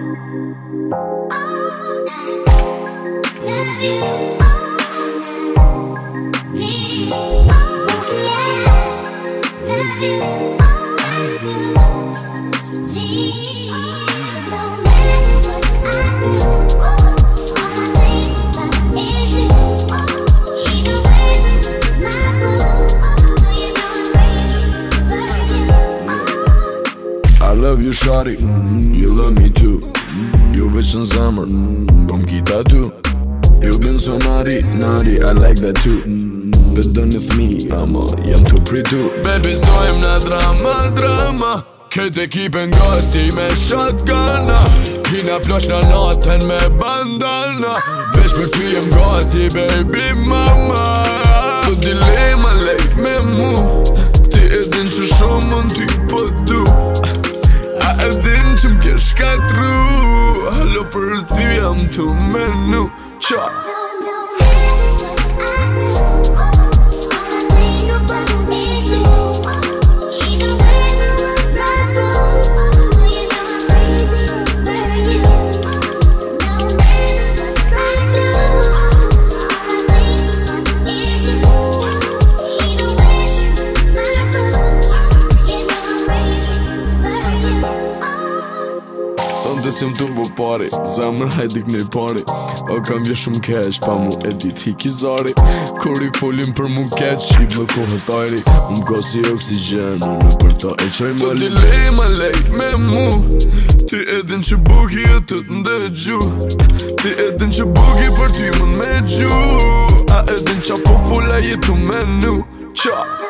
I love you shawty, you love me too. You veç në zemër, po m'kita tu. You been so naughty, naughty, I like that too. Bedo një thmi, ama jam të pritu. Baby s'dojmë në drama, drama. Këtë ekipen gati me shotguna. Kina plosh në natën me bandana. Veç për ty jem gati, baby mama. Tu dilema lejt me mu. Ti e din që shumë mën ty po tu. A e din që m'ke shkatru. Hallo për ty jam të menu. Qa Sonte si m'tu po pari, zemër hajdik një pari. O kam vje shumë keq, pa mu e dit hiki zari. Kur i folim për mu keq, shqip më kohët ajri. M'ko si oksigen, unë për ta e qaj më li. Po dilema lejt me mu. Ti e din që buki e të t'ndëgju. Ti e din që buki për ty mën me gju. A e din qa po fulla jetu menu. Qa